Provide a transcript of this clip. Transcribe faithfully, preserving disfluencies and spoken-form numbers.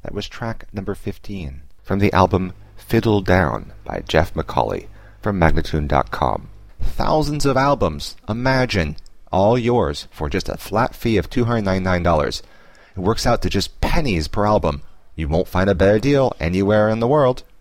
That was track number fifteen from the album Fiddle Down by Jeff McCauley from Magnatune dot com. Thousands of albums, imagine, all yours for just a flat fee of two hundred ninety-nine dollars. It works out to just pennies per album. You won't find a better deal anywhere in the world.